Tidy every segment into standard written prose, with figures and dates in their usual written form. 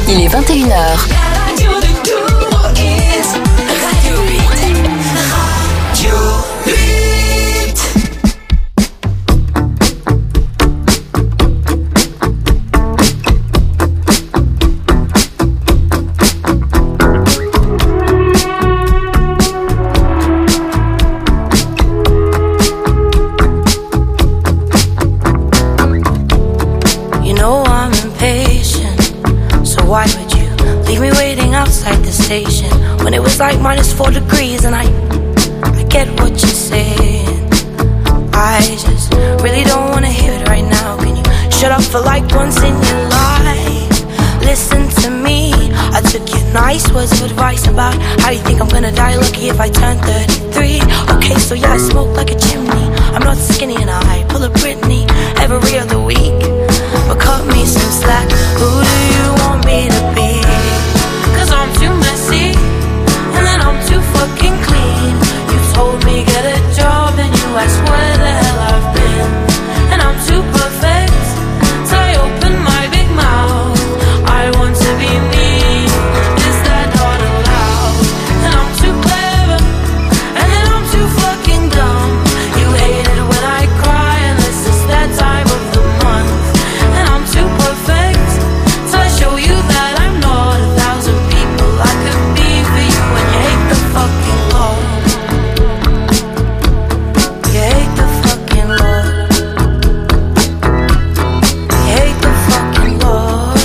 Il est 21h. When it was like -4 degrees and I get what you're saying. I just really don't wanna hear it right now. Can you shut up for like once in your life? Listen to me. I took your nice words of advice about how you think I'm gonna die lucky if I turn 33. Okay, so yeah, I smoke like a chimney. I'm not skinny and I pull a Britney every other week. But cut me some slack. Who do you want me to be? 'Cause I'm too messy and then I'm too fucking clean. You told me get a job and you asked where the hell I've been. And I'm too perfect, so I open my big mouth. I want to be me, is that not allowed? And I'm too clever, and then I'm too fucking dumb. You hate it when I cry unless it's that time of the month. And I'm too perfect, so I show you that I'm not 1,000 people I could be for you. And you hate the fucking Lord. You hate the fucking Lord. You hate the fucking Lord.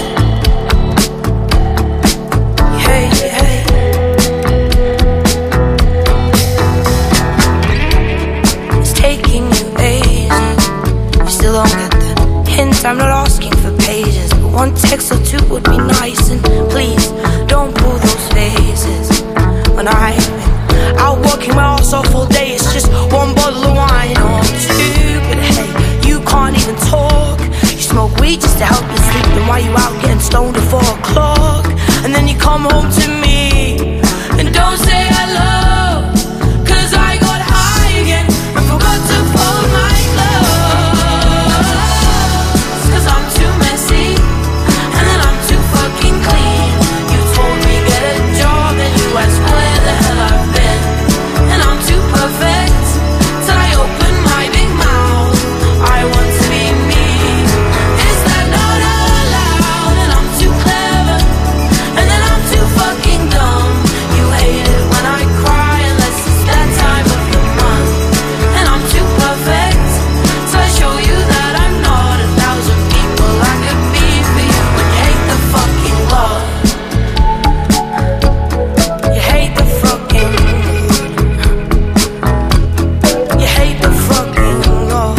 You hate, you hate. It's taking you ages. You still don't get the hint. I'm not asking for pages, but one text or two would be nice. And please don't pull those faces when I'm out working my ass off all day. It's just one bottle of wine or two, but hey, you can't even talk. You smoke weed just to help you sleep. Then why you out getting stoned at 4 o'clock? And then you come home to me and don't say hello, 'cause I got high again and forgot to fold my clothes. 'Cause I'm too messy and then I'm too fucking clean. You told me get a job and you asked where the hell I've been. And I'm too perfect, till I open my big mouth. I want to be me, is that not allowed? And I'm too clever, and then I'm too fucking dumb. You hate it when I cry unless it's that time of the month. And I'm too perfect, so I show you that I'm not 1,000 people I could be for you. When you hate the fucking Lord. You hate the fucking, you hate the fucking Lord.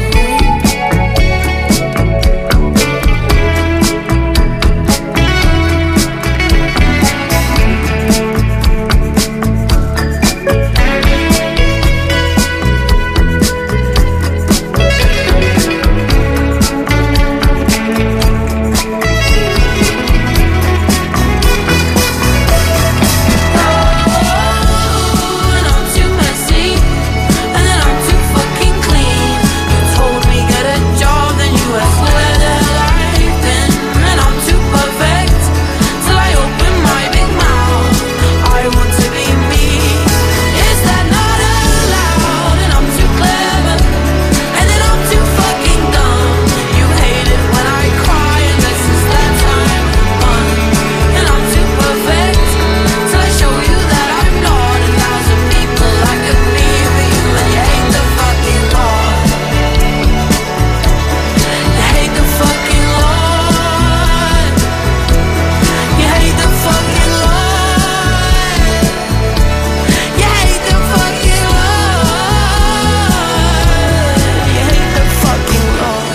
And I'm too messy, and then I'm too fucking clean. You told me get a job, then you asked where the hell I've been. And I'm too perfect, till I open my big mouth. I want to be me, is that not allowed? And I'm too clever, and then I'm too fucking dumb. You hate it when I cry unless it's that time of the month. And I'm too perfect, till I show you that I'm not 1,000 people I could be for you. And you hate the fucking Lord. You hate the fucking Lord. You hate the fucking Lord. You hate the fucking Lord. You hate the fucking Lord.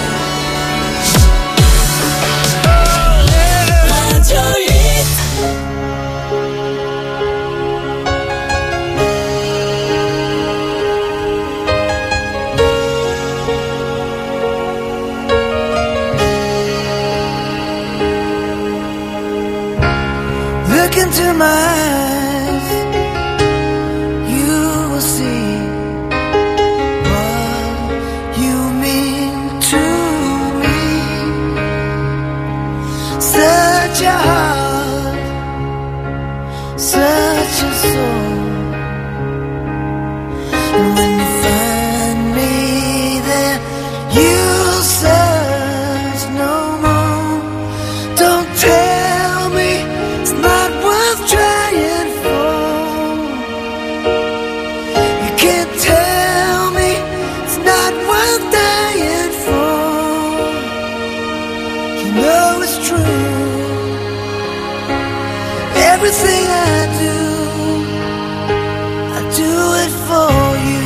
Look into my eyes, you will see what you mean to me. Such a heart such a soul. And when you find me there, you'll search no more. Don't tell me it's not worth trying for. You can't tell me it's not worth dying for. You know it's true. Everything I do it for you.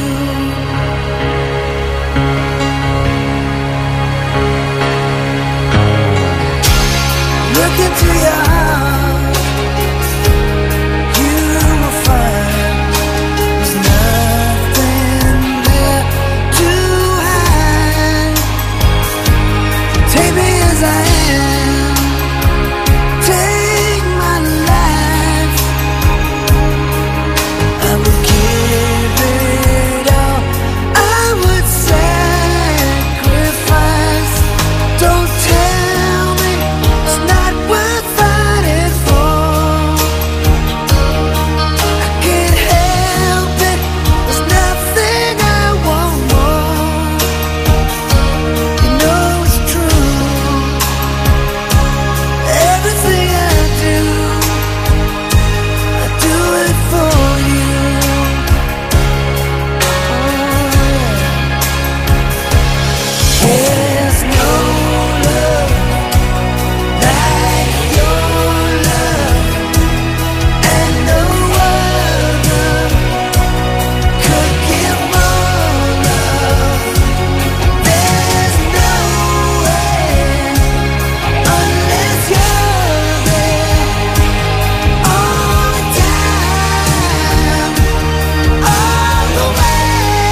Look into your heart, you will find there's nothing there to hide. Take me as I am, take my life. I would give it all, I would sacrifice. Don't tell me it's not worth fighting for. I can't help it, there's nothing I want more. You know it's true. Everything I do it for you. There's no love like your love, and no other could give more love. There's no way unless you're there all the time, all the way.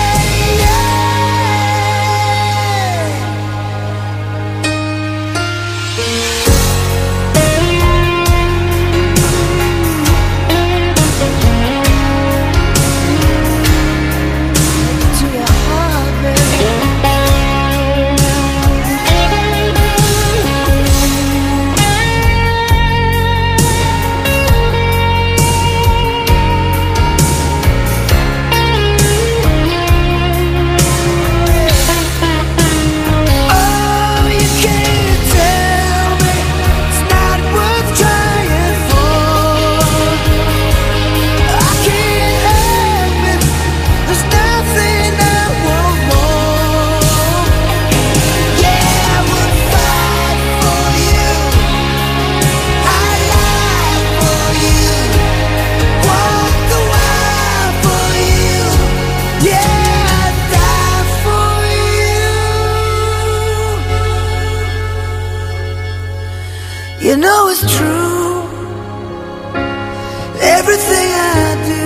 To your heart, baby. Oh, you can't tell me it's not worth trying for. I can't help it, there's nothing I want more. Yeah, I would fight for you, I lie for you, walk the wild for you. Yeah, I'd die for you. You know it's true. Everything I do,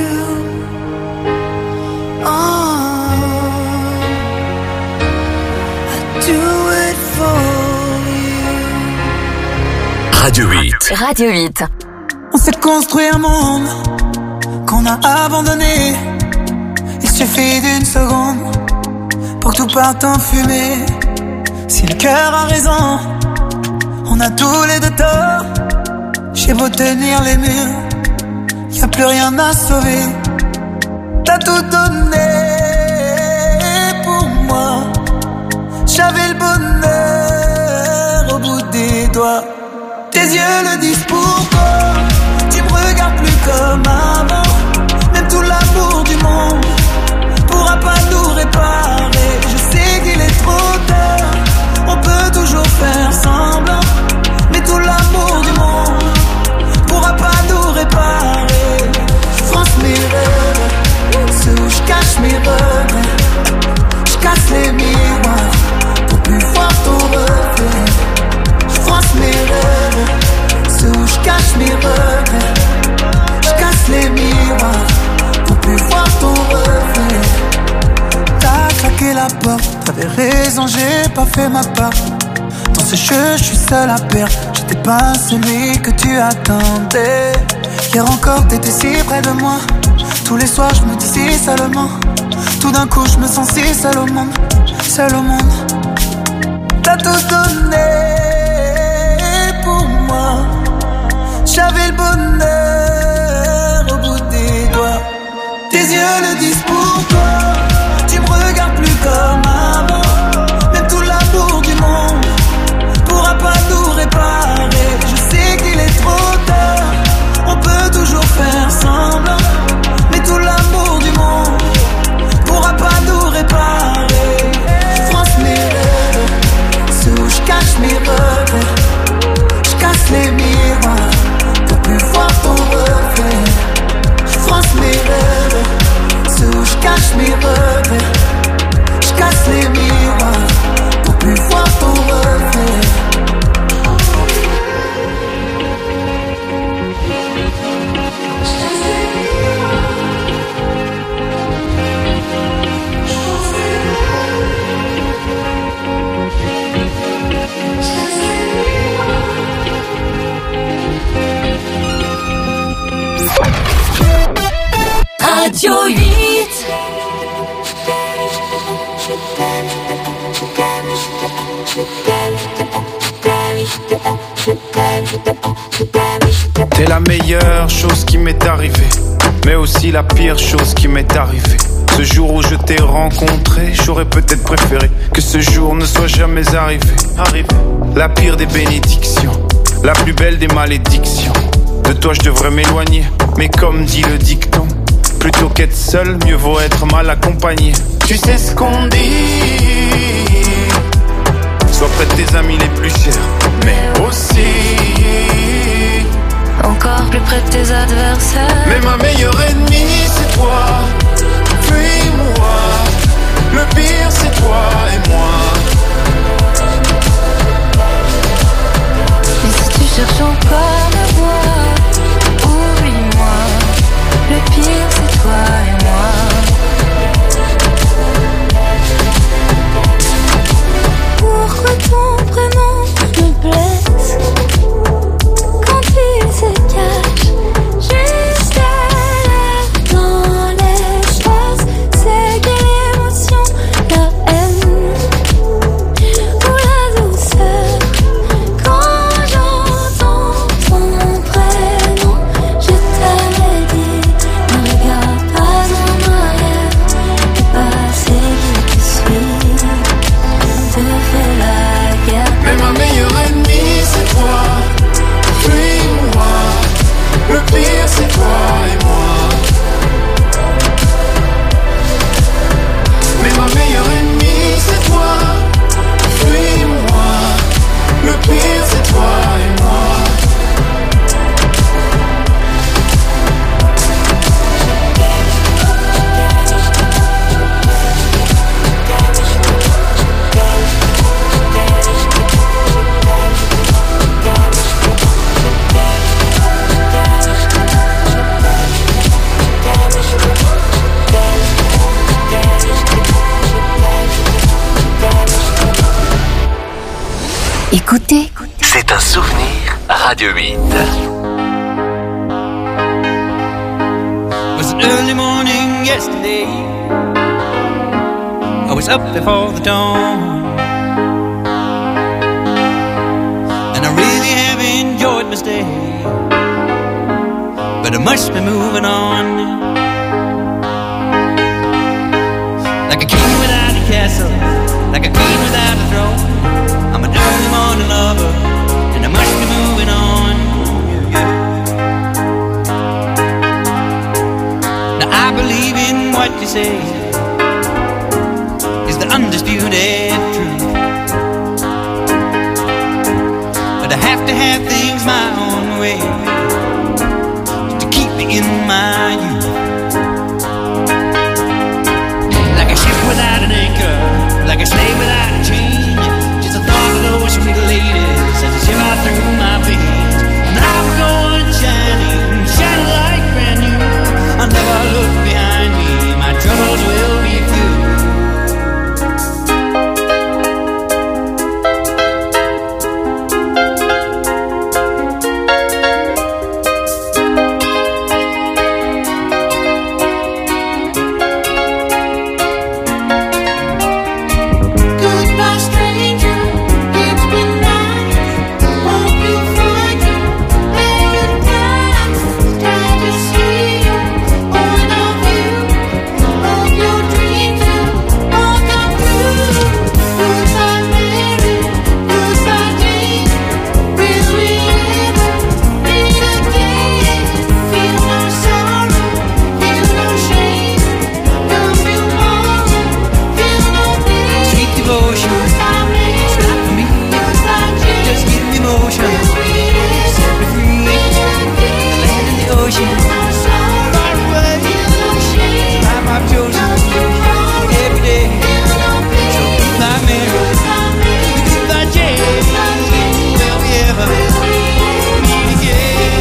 I do it for you. Radio 8. Radio 8. On s'est construit un monde qu'on a abandonné. Il suffit d'une seconde pour que tout parte en fumée. Si le cœur a raison, on a tous les deux tort. J'ai beau tenir les murs, y a plus rien à sauver. T'as tout donné pour moi. J'avais le bonheur au bout des doigts. Tes yeux le disent pourquoi. Tu me regardes plus comme avant. Même tout l'amour du monde pourra pas nous réparer. Je sais qu'il est trop tard, on peut toujours faire semblant. Mais tout l'amour du monde pourra pas nous réparer. Je fronce mes rêves, ceux où je cache mes regrets. Je casse les miroirs pour plus voir ton reflet. Je fronce mes rêves, ceux où je cache mes regrets. Je casse les miroirs pour plus voir ton reflet. T'as claqué la porte, t'avais raison, j'ai pas fait ma part. Dans ce jeu, je suis seul à perdre. J'étais pas celui que tu attendais. Hier encore, t'étais si près de moi. Tous les soirs, je me dis si seulement. Tout d'un coup, je me sens si seul au monde. Seul au monde. T'as tout donné pour moi. J'avais le bonheur Radio 8. T'es la meilleure chose qui m'est arrivée, mais aussi la pire chose qui m'est arrivée. Ce jour où je t'ai rencontré, j'aurais peut-être préféré que ce jour ne soit jamais arrivé. La pire des bénédictions, la plus belle des malédictions. De toi je devrais m'éloigner, mais comme dit le dicton, plutôt qu'être seul, mieux vaut être mal accompagné. Tu sais ce qu'on dit, sois près de tes amis les plus chers, mais aussi encore plus près de tes adversaires. Mais ma meilleure ennemie c'est toi, fuis-moi. Le pire c'est toi et moi. Et si tu cherches encore à voir, oublie-moi. Le pire c'est toi et moi. Pourquoi ton prénom me blesse quand il se cache juste à dans l'espace? C'est quelle émotion, la haine ou la douceur? Quand j'entends ton prénom, je t'avais dit, ne regarde pas en arrière. Le passé qui te suit te fait la guerre. Mais ma meilleure ennemie c'est toi, fuis-moi. Le pire c'est toi et moi. Mais ma meilleure ennemie c'est toi, fuis-moi. Le pire c'est toi et moi. Écoutez, C'est un souvenir Radio 8. It was an early morning yesterday. I was up before the dawn, and I really have enjoyed my stay, but I must be moving on. Like a king without a castle, like a queen without a throne, I'm an early morning lover, and I must be moving on. Yeah. Now I believe in what you say is the undisputed truth, but I have to have things my own way to keep me in my youth. Like a ship without an anchor, like a slave without a chain, just a thought of those sweet ladies as I shiver through my veins. And I will go on shining, shining like brand new. I'll never look behind me, my troubles will be few. goodbye stranger, it's been nice. Hope you find you paradise. Time to see you, one of you. Hope your dreams will all come true. Goodbye Mary, goodbye Jane. Will we ever meet again? Feel no sorrow, feel no shame. Come feel more, feel no pain. Sweet devotion, Goodbye Mary, it's not for me, goodbye Jane. just give me motion. Set me free, the land and the ocean, far away, life I've chosen every day. So goodbye Mary, goodbye Jane, will we ever meet again?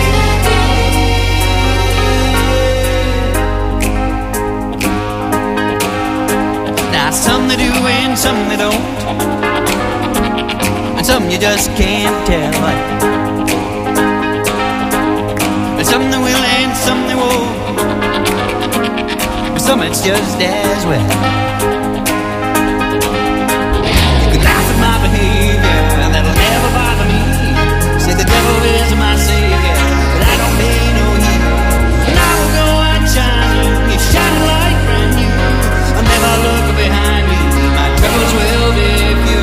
Now some they do and some they don't, and some you just can't tell. And some they will and some they won't. some it's just as well. You can laugh at my behavior, that'll never bother me. Say the devil is my savior, but I don't pay no heed. And I will go out shining, it's shining like brand new. I'll never look behind me, my troubles will be few.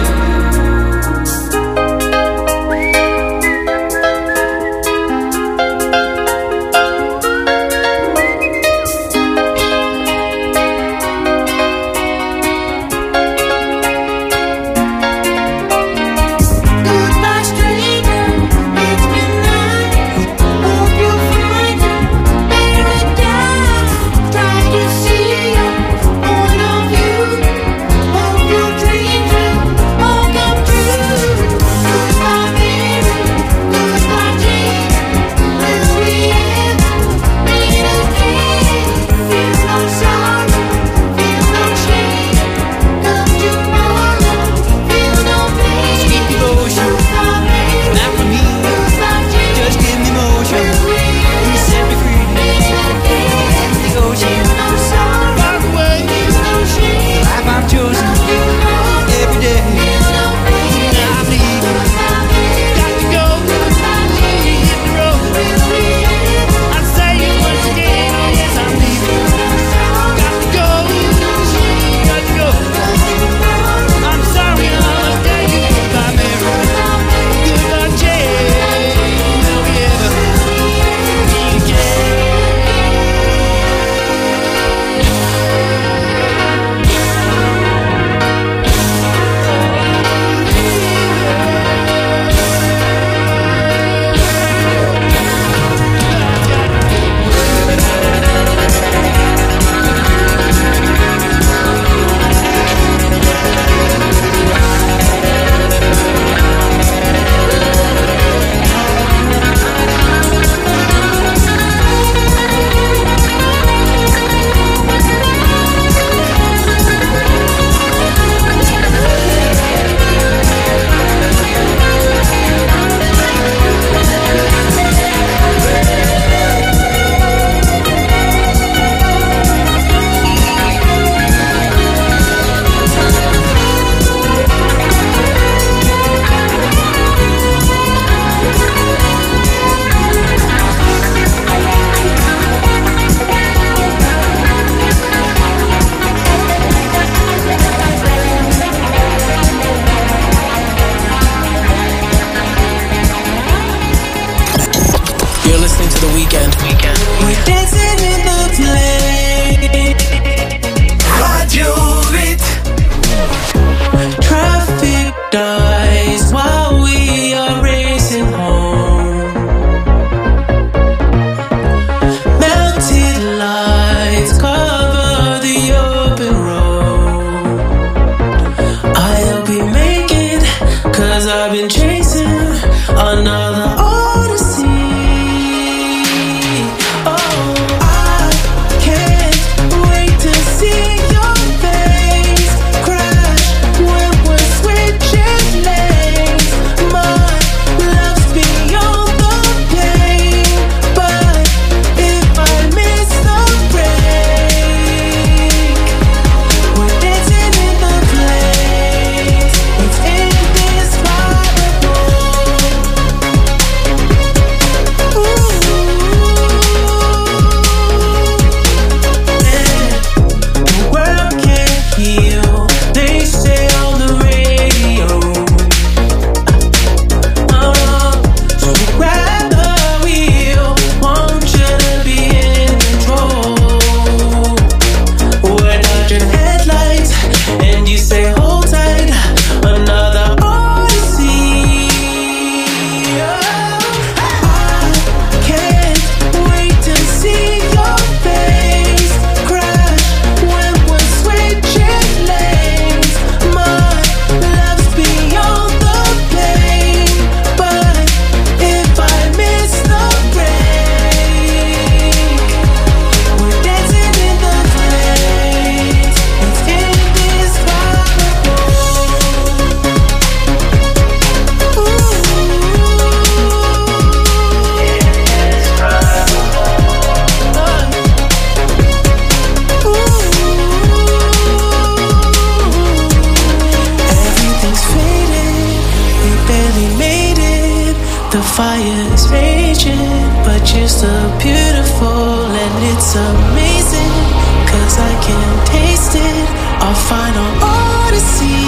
fire's raging, but you're still beautiful and it's amazing, 'cause I can taste it, our final odyssey.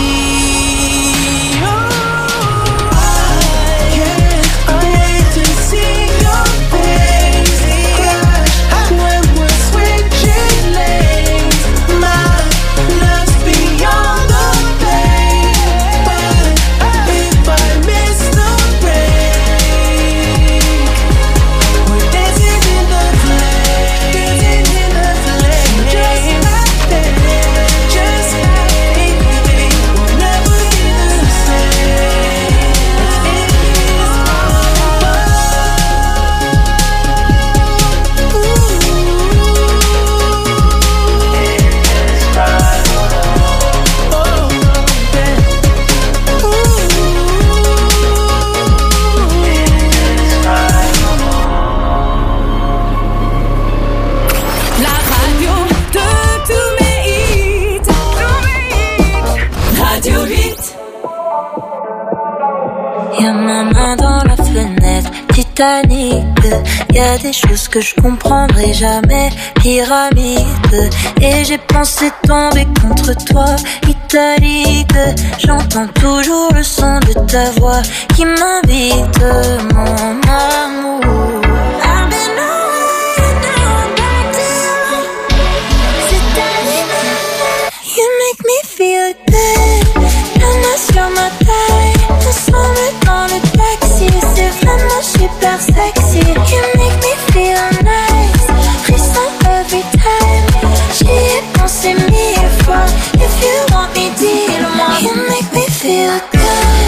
Y a des choses que je comprendrai jamais, pyramide. Et j'ai pensé tomber contre toi, italique. J'entends toujours le son de ta voix qui m'invite, mon amour. I've been away, now I'm back to you. C'est animé, you make me feel good. La main sur ma taille, ensemble dans le taxi. C'est vraiment super sexy. You make me feel nice. Frisson every time. J'y ai pensé 1000 fois. If you want me, dis-le-moi. You make me feel good.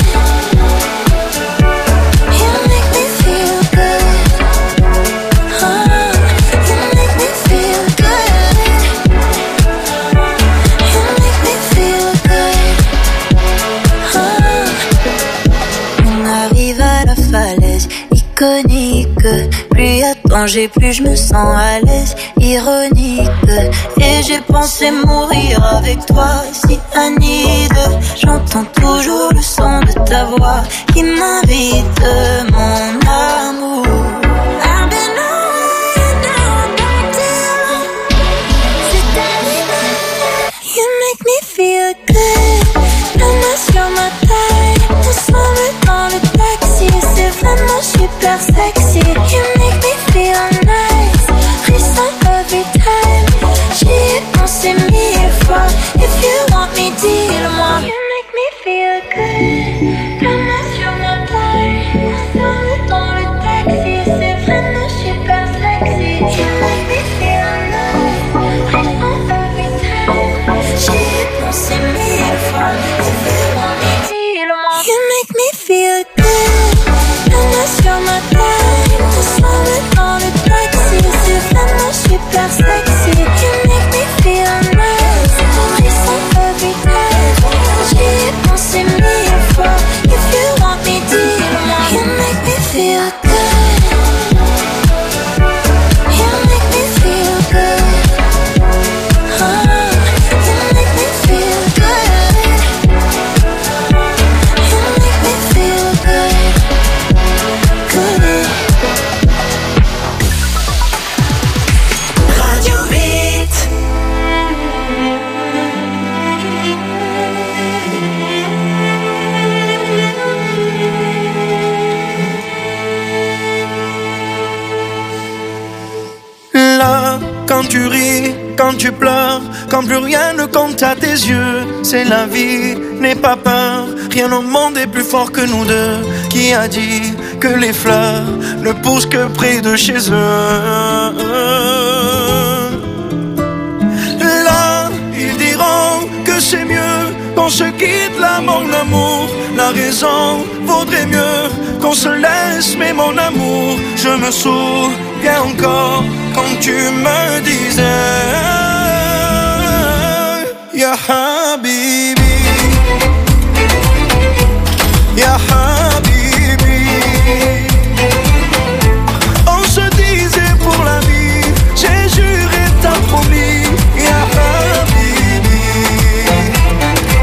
You make me feel good. You make me feel good. You make me feel good. On arrive à la falaise iconique. Plus y a de danger, plus je me sens à l'aise. Ironique. Et j'ai pensé mourir avec toi, si Anide. J'entends toujours le son de ta voix qui m'invite, mon amour. I've been away, now I'm back to you. C'est animé, you make me feel good. La main sur ma taille, ensemble dans le taxi. C'est vraiment super sexy. You make me feel nice. Frisson every time. J'y ai pensé 1000 fois. If you want me, dis-le-moi. You make me feel good. La main sur ma taille, ensemble dans le taxi. C'est vraiment super sexy. You make me feel nice. Frisson every time. J'y ai pensé 1000 fois. If you want me, dis-le-moi. You make me feel good. La main sur ma taille, ensemble dans le taxi. C'est vraiment super sexy. You make me feel nice. Frisson every time. J'y ai pensé 1000 fois. If you want me, dis-le-moi. You make me feel good. You make me feel good. You make me feel good. You make me feel good. Radio 8. Là, quand tu ris, quand tu pleures, quand plus rien ne compte à tes yeux, c'est la vie, n'aie pas peur, rien au monde est plus fort que nous deux. Qui a dit que les fleurs ne poussent que près de chez eux? Là, ils diront que c'est mieux qu'on se quitte là, mon amour. La raison vaudrait mieux qu'on se laisse, mais mon amour, je me souviens encore quand tu me disais Ya Habibi, Ya Habibi. On se disait pour la vie, j'ai juré, t'as promis, Ya Habibi.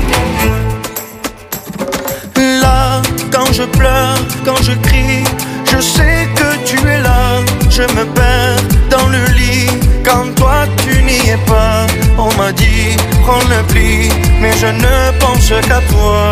Là, quand je pleure, quand je crie, Je sais que tu es là, je me perds dans le lit. Quand toi tu n'y es pas, on m'a dit prends le pli, mais je ne pense qu'à toi.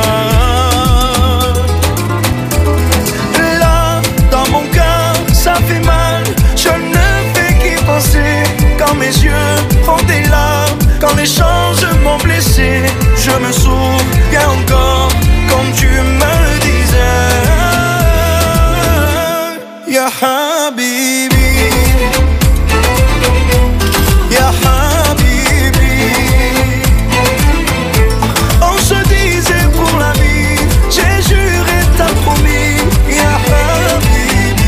Là, dans mon cœur, ça fait mal. Je ne fais qu'y penser. Quand mes yeux font des larmes, quand les choses m'ont blessé, je me souviens encore comme tu me disais. Ya Habibi, Ya Habibi. On se disait pour la vie, j'ai juré, t'as promis. Ya Habibi.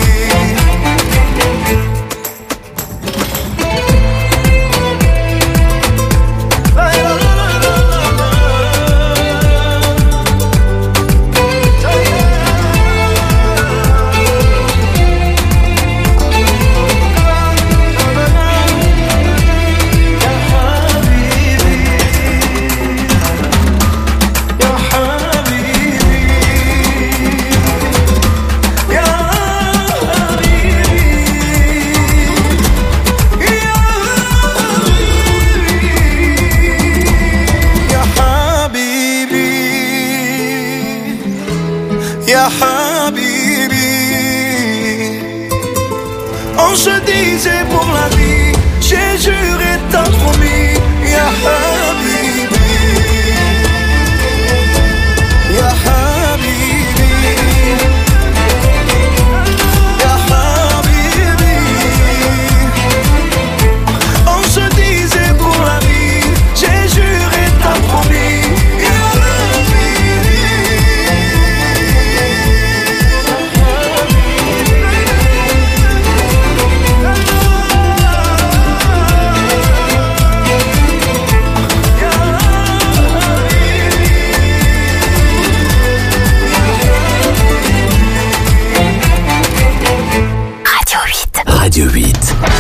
Ya Habibi, on se disait pour la vie, j'ai juré, t'as promis. Ya Habibi, Ya Habibi, Ya Habibi. On se disait pour la vie, j'ai juré, t'as promis. Radio 8.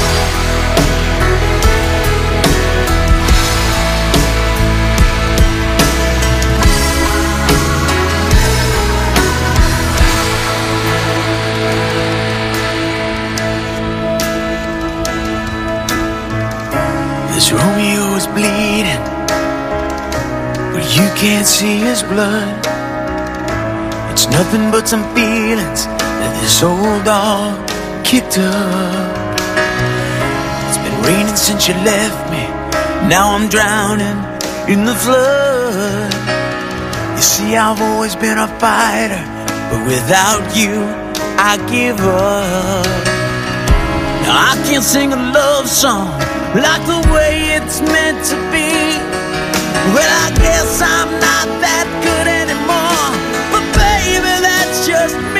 This Romeo is bleeding, but you can't see his blood. It's nothing but some feelings that this old dog kicked up. It's been raining since you left me. Now I'm drowning in the flood. You see, I've always been a fighter, but without you, I give up. Now I can't sing a love song like the way it's meant to be. Well, I guess I'm not that good anymore, but baby, that's just me.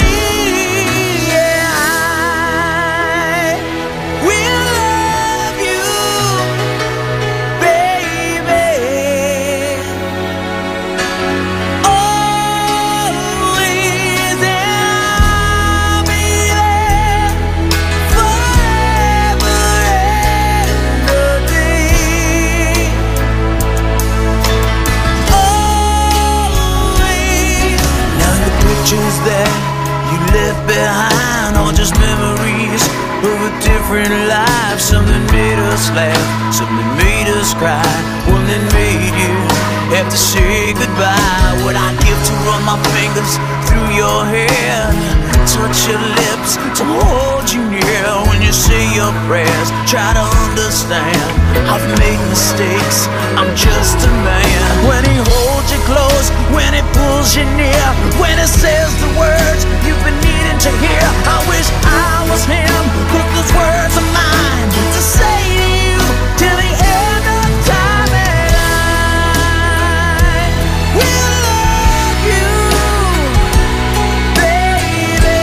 That you left behind are just memories of a different life. Something made us laugh, something made us cry, one that made you have to say goodbye. What I give to run my fingers through your hair, touch your lips, to hold you near when you say your prayers. Try to understand, I've made mistakes, I'm just a man. When he holds you close, when he pulls you near, when he says the words you've been needing to hear, I wish I was him, but those words are mine to say to you till the end of time. And I will love you, baby,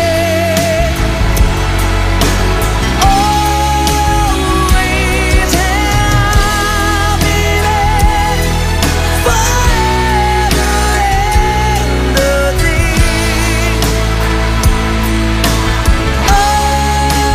always, and I'll be there forever and a day. Oh,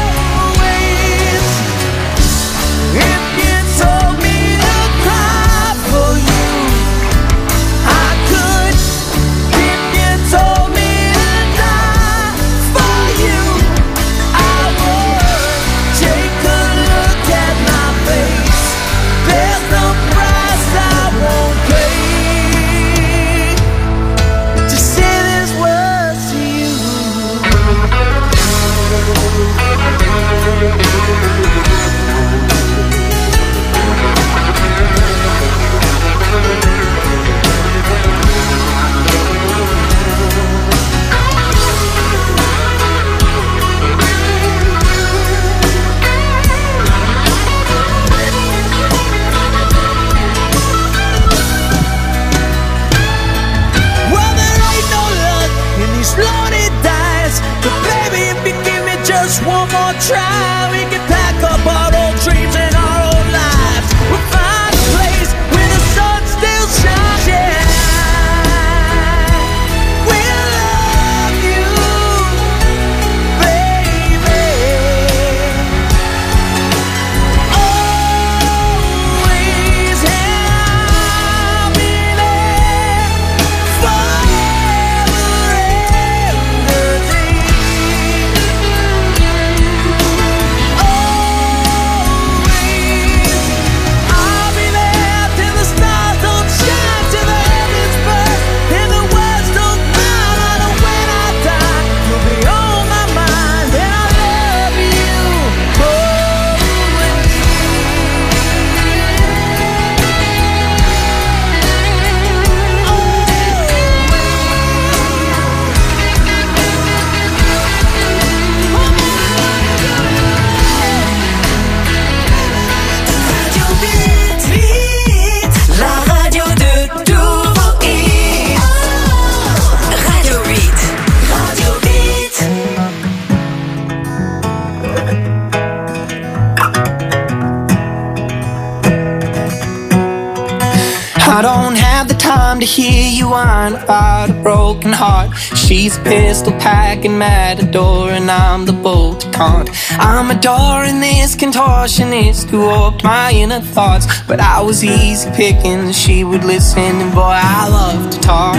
time to hear you whine about a broken heart. She's a pistol packing matador and I'm the bolt to can't. I'm adoring this contortionist who warped my inner thoughts, but I was easy picking, she would listen, and boy, I love to talk.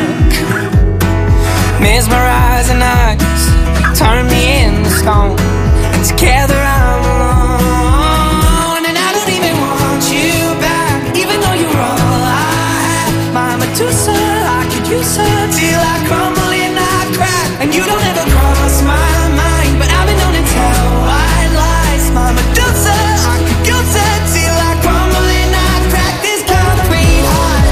Mesmerizing eyes turn me into stone, and together I'm alone. And I don't even want you back, even though you're all I have. My Medusa, I could use her till I crumble and I crack. And you don't ever cross my mind, but I've been known to tell white lies. My Medusa, I could use her till I crumble and I crack. This concrete heart,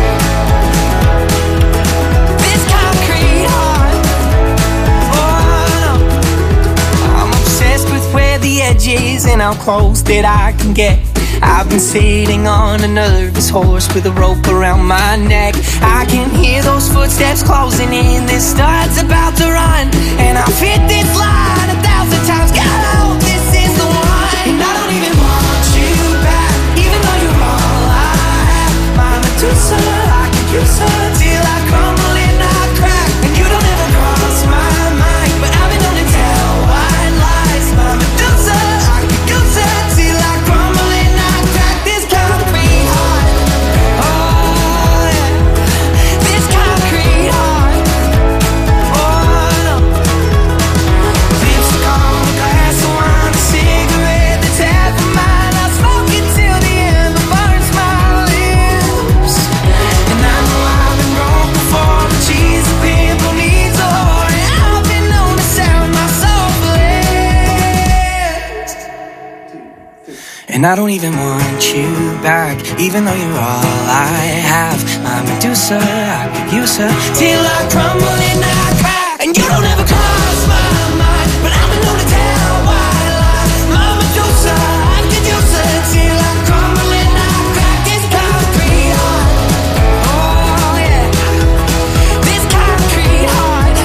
this concrete heart. Oh no, I'm obsessed with where the edge is and how close that I can get. I've been sitting on a nervous horse with a rope around my neck. I can hear those footsteps closing in, this start's about to run, and I've hit this line 1,000 times. God, I hope this is the one. And I don't even want you back, even though you're all I have. My Medusa, I could use her till I crumble and I crack. And you don't ever cross my mind, but I've been known to tell white lies. My Medusa, I could use her till I crumble and I crack. This concrete heart, oh yeah, this concrete heart, oh no. Lipstick on a glass of wine, a cigarette that's half of mine. I'll smoke it till the end that burns my lips. And I know I've been broke before, but she's a pimple needs a whore, and I've been known to sound my soul blessed. And I don't even want you back, even though you're all I have. My Medusa, I could use her till I crumble and I crack. And you don't ever cross my mind, but I've been known to tell white lies. My Medusa, I could use her till I crumble and I crack. This concrete heart, oh yeah, this concrete heart,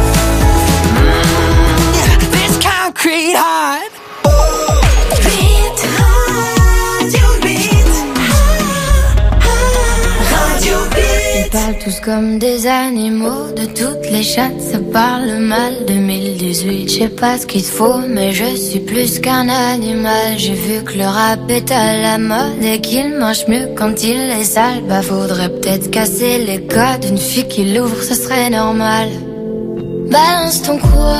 yeah, this concrete heart. Ils parlent tous comme des animaux, de toutes les chattes, ça parle mal. 2018, je sais pas ce qu'il te faut, mais je suis plus qu'un animal. J'ai vu que le rap est à la mode et qu'il marche mieux quand il est sale. Bah faudrait peut-être casser les codes, une fille qui l'ouvre, ce serait normal. Balance ton quoi,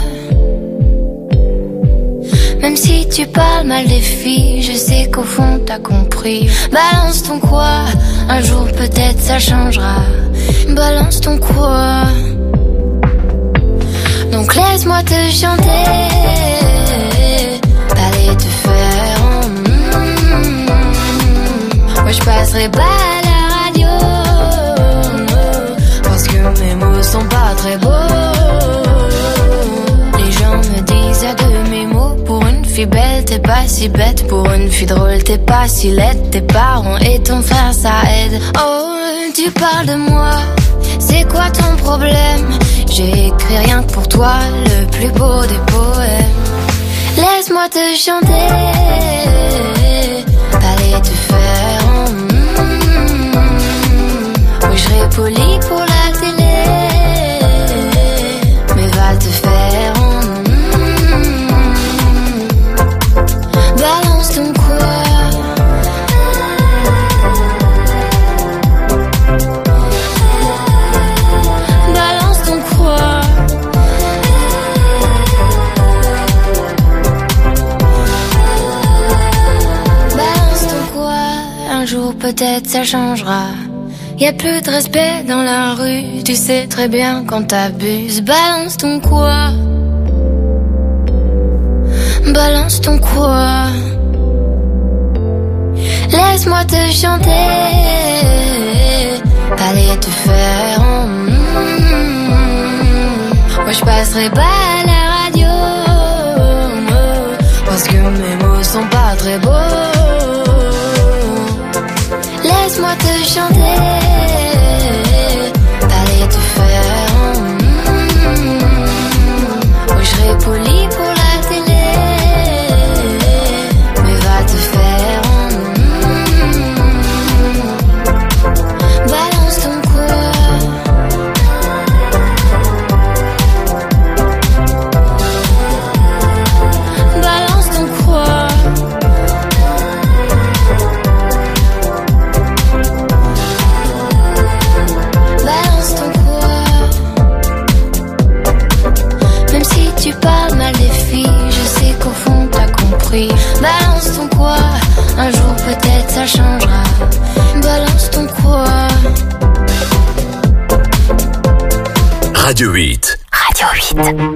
même si tu parles mal des filles, je sais qu'au fond t'as compris. Balance ton quoi, un jour peut-être ça changera. Balance ton quoi, donc laisse-moi te chanter. Allez te faire moi je passerai pas à la radio, parce que mes mots sont pas très beaux. Les gens me disent à de mes mots, pour une fille belle t'es pas si bête, pour une fille drôle t'es pas si laide. Tes parents et ton frère ça aide. Oh tu parles de moi, c'est quoi ton problème? J'ai écrit rien que pour toi, le plus beau des poèmes. Laisse-moi te chanter, allez te faire oui je serai poli pour la télé, mais va te faire balance ton quoi. Balance ton quoi. Balance ton quoi. Un jour peut-être ça changera. Y'a plus de respect dans la rue, tu sais très bien quand t'abuses. Balance ton quoi. Balance ton quoi. Laisse-moi te chanter, allez te faire moi je passerai pas à la radio, parce que mes mots sont pas très beaux. Laisse-moi te chanter, allez te faire moi je serai poli pour la télé, mais va te faire balance ton cou. ça changera. Balance ton quoi. Radio 8. Radio 8.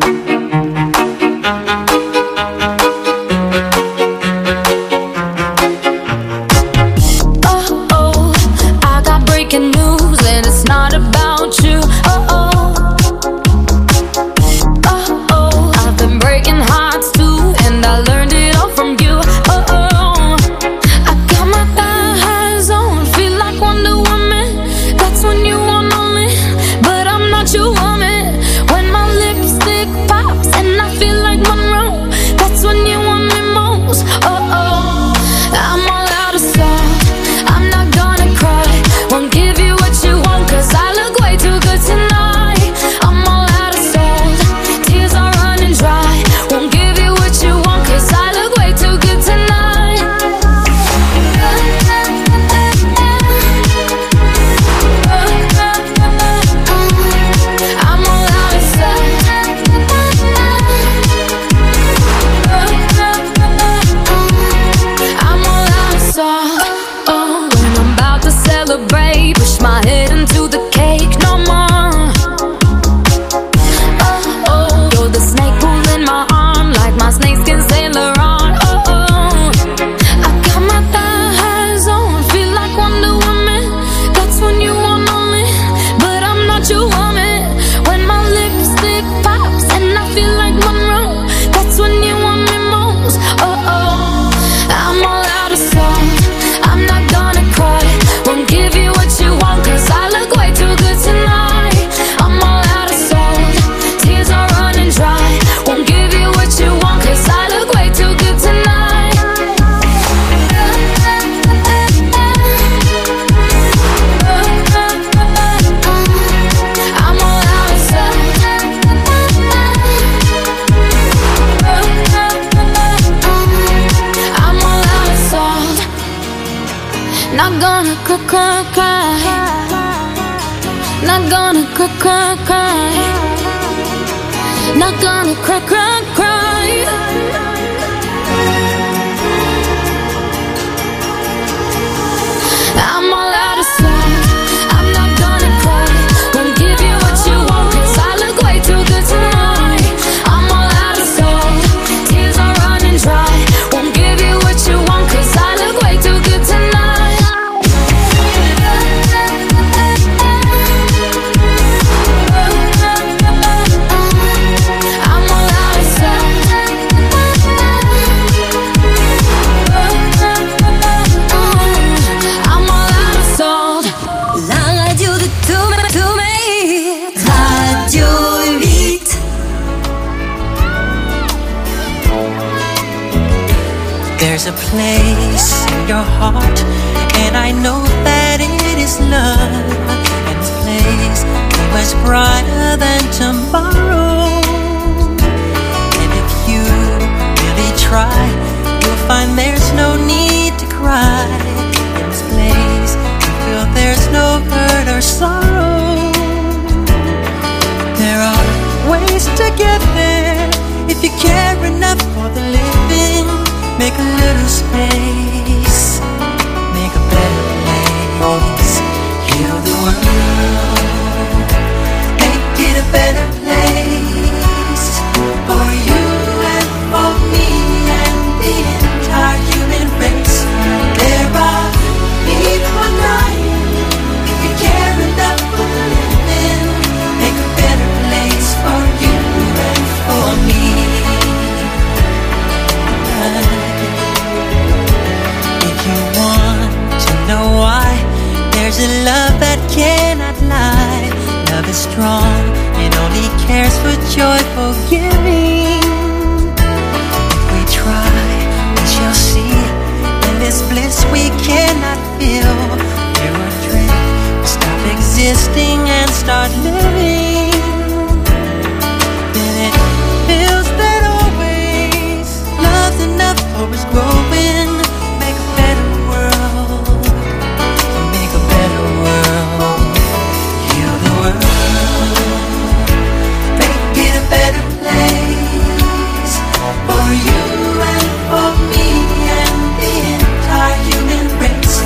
For you and for me and the entire human race.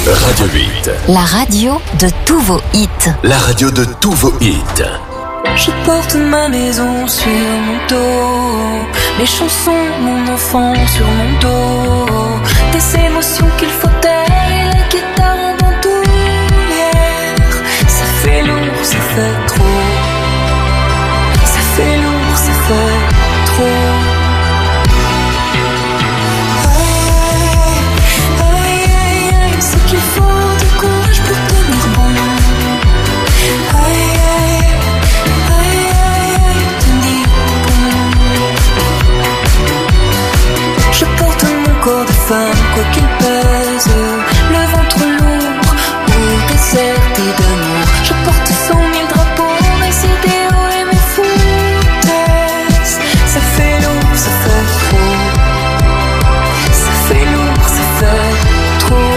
Radio 8. La radio de tous vos hits. La radio de tous vos hits. Je porte ma maison sur mon dos, mes chansons, mon enfant sur mon dos, des émotions qu'il faut taire et la guitare en bandoulière. Ça fait lourd, ça fait trop. Ça fait lourd, ça fait trop. Qu'il faut du courage pour tenir bon. Aïe, aïe, aïe, aïe, tenir bon. Je porte mon corps de femme, quoi qu'il pèse, le ventre lourd ou déserté d'amour. Je porte 100 000 drapeaux, mes idéaux et mes foutaises. Ça fait lourd, ça fait trop. Ça fait lourd, ça fait trop.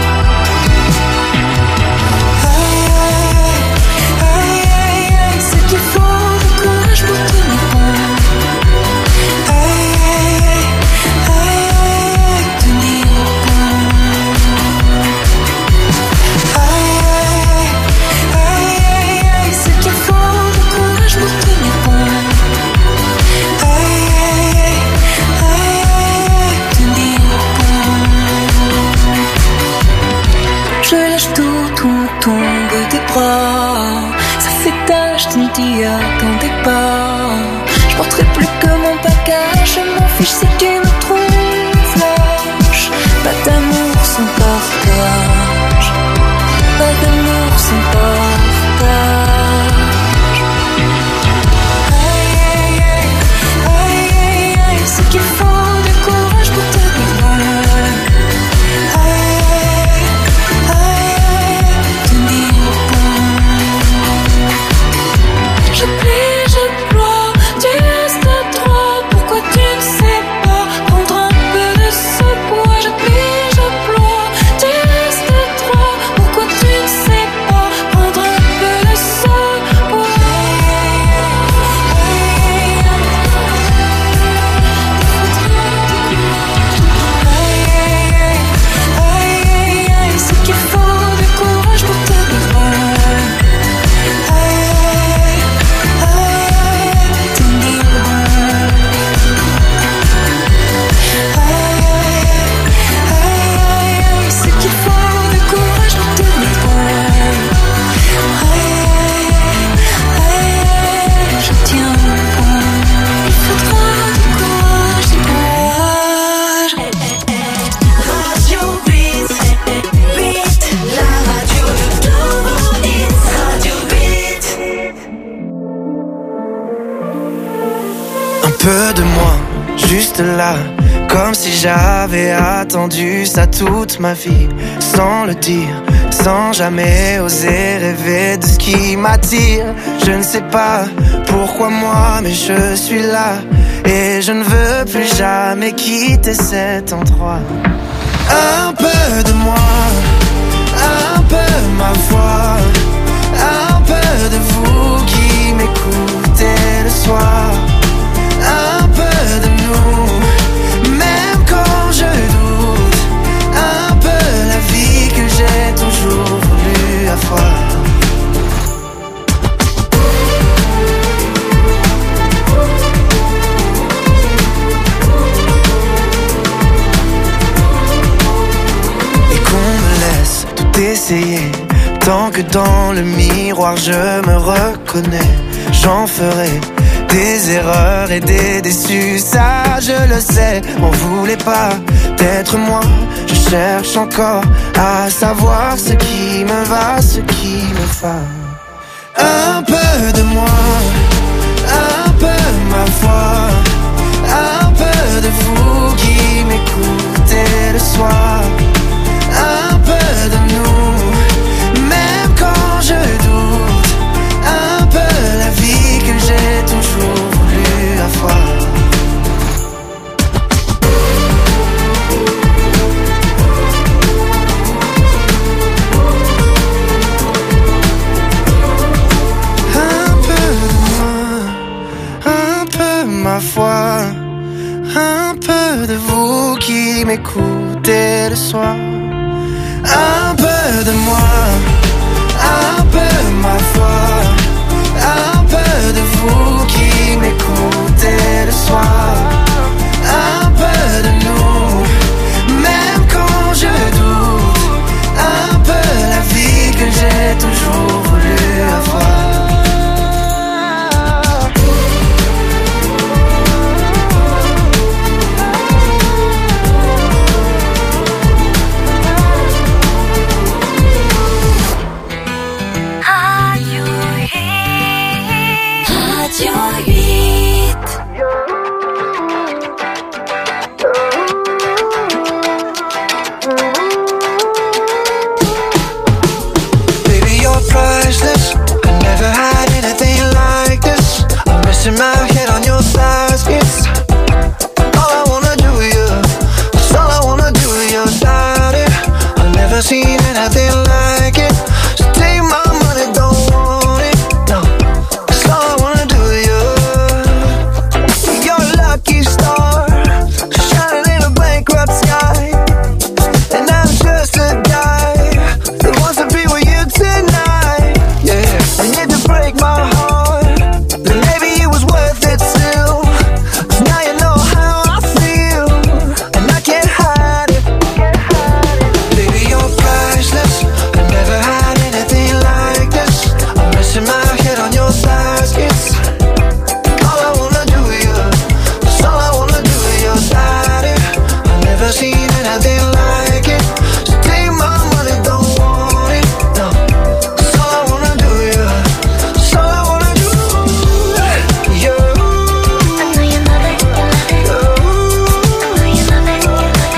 Tombe des bras, ça fait tâche, tu me dis attendez pas. Je porterai plus que mon bagage, je m'en fiche si tu me trouves lâche. Pas d'amour sans partage, pas d'amour sans partage. Aïe, aïe, aïe, aïe, aïe, aïe, c'est qu'il faut du courage pour te vivre. Je plie, je ploie, tu restes à droite. Pourquoi tu ne sais pas prendre un peu de ce poids? Je plie, je ploie, tu restes à droite. Pourquoi tu ne sais pas prendre un peu de ce poids? Aïe, aïe, aïe, c'est qu'il faut du courage pour te vivre. Peu de moi, juste là, comme si j'avais attendu ça toute ma vie, sans le dire, sans jamais oser rêver de ce qui m'attire. Je ne sais pas pourquoi moi, mais je suis là, et je ne veux plus jamais quitter cet endroit. Un peu de moi, un peu ma voix, un peu de vous qui m'écoutez le soir. Un peu de nous, même quand je doute. Un peu la vie que j'ai toujours voulu avoir. Et qu'on me laisse tout essayer, tant que dans le miroir je me reconnais. J'en ferai des erreurs et des déçus, ça je le sais. On voulait pas d'être moi, je cherche encore à savoir ce qui me va, ce qui me va. Un peu de moi, un peu ma voix, un peu de vous qui m'écoutez le soir. Un peu de nous, même quand je doute. Un peu la vie que j'ai toujours voulu avoir. Un peu de moi, un peu ma foi, un peu de vous qui m'écoutez le soir. Un peu anything like it. So take my money, don't want it. No, that's all I wanna do, yeah. You're a lucky star, shining in a bankrupt sky. And I'm just a guy that wants to be with you tonight, yeah. And if you break my heart, then maybe it was worth it still. 'Cause now you know how I feel, and I can't hide it. Baby, you're priceless. I never had anything like this. I'm resting my head on your baskets. All I wanna do, yeah, that's all I wanna do, your daddy. I've never seen anything like it. So take my money, don't want it. No, that's all I wanna do, yeah, that's all I wanna do, yeah. I know you love it, you love it. I know you love it, you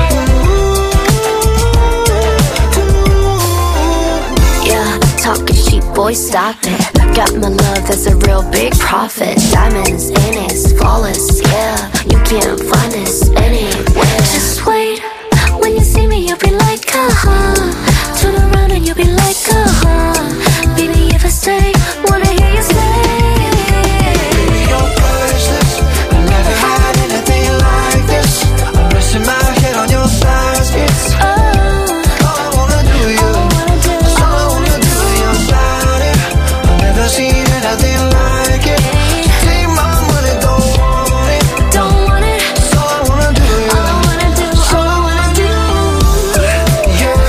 love it. Yeah, talking cheap, boy, stop it. Got my love, that's a real big profit. Diamonds in it, flawless, yeah. You can't find this anywhere. Just wait, when you see me, you'll be like, turn around and you'll be like, baby, if I stay, wanna hear you say. Baby, you're priceless. I never had anything like this. I'm resting my head on your baskets. All I wanna do, yeah, that's all I wanna do, your body. I've never seen anything like it. Take my money, don't want it. Don't want it. That's all I wanna do, yeah. All I wanna do, all I wanna do. Yeah.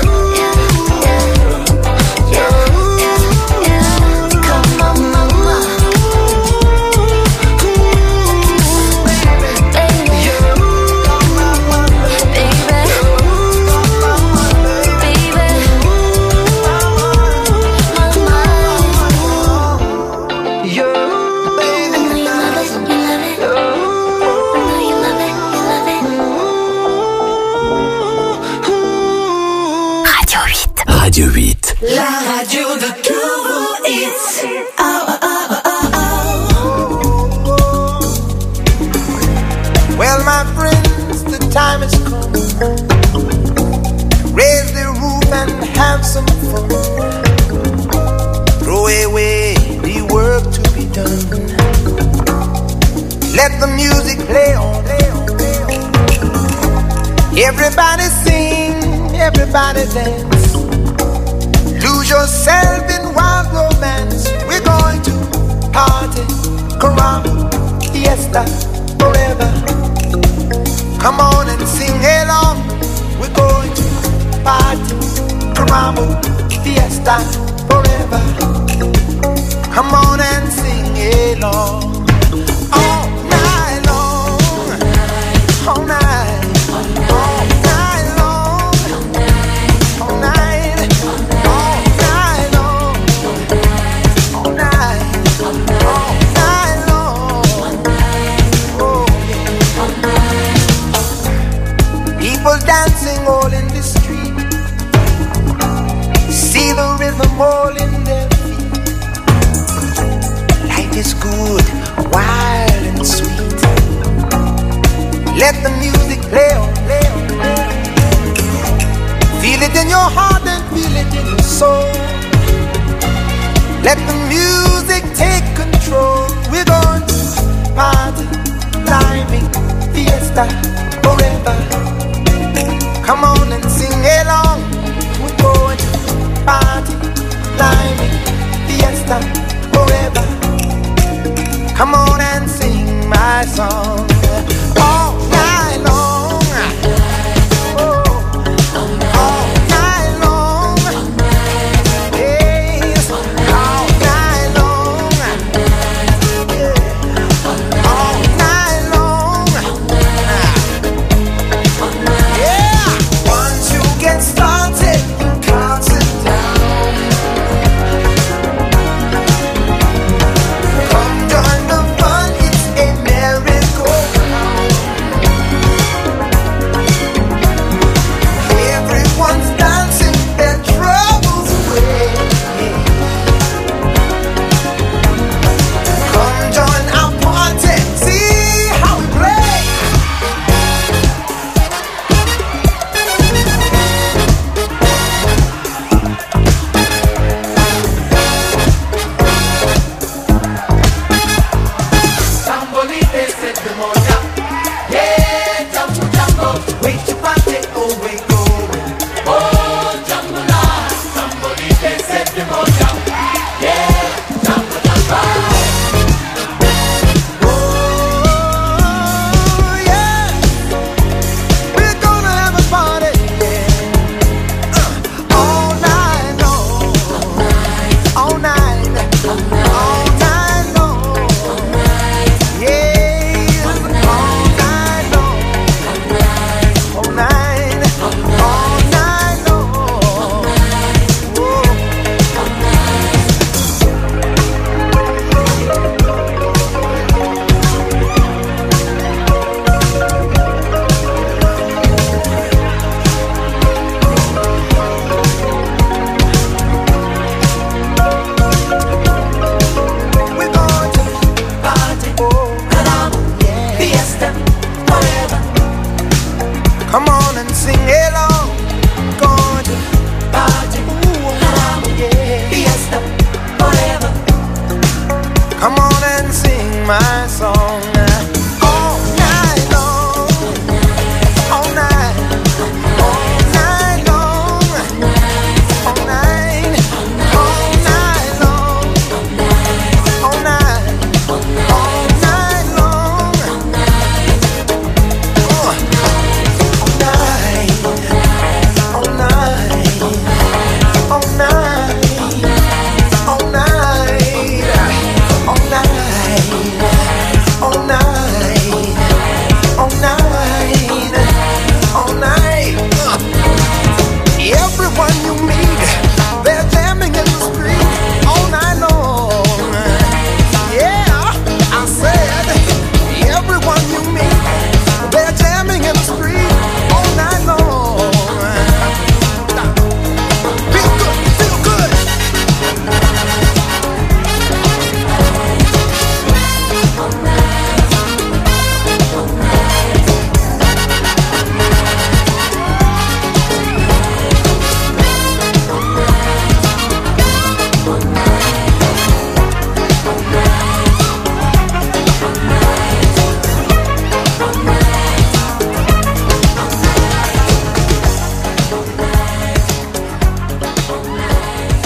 Come on, mama. Baby. Radio 8. La radio de Touvo Hits. Well, my friends, the time has come. Raise the roof and have some fun. Throw away the work to be done. Let the music play on. Everybody sing, everybody dance. Lose yourself in wild romance. We're going to party, caramba, fiesta, forever. Come on and sing along. We're going to party, caramba, fiesta, forever. Come on and sing along. All night long, all night, all night long, all night, all night long, all night, all night long. Oh, yeah. People dancing all in the street. See the rhythm all in their feet. Life is good, wild and sweet. Let the music play on. Feel it in your heart and feel it in your soul. Let the music take control. We're going to party, climbing, fiesta, forever. Come on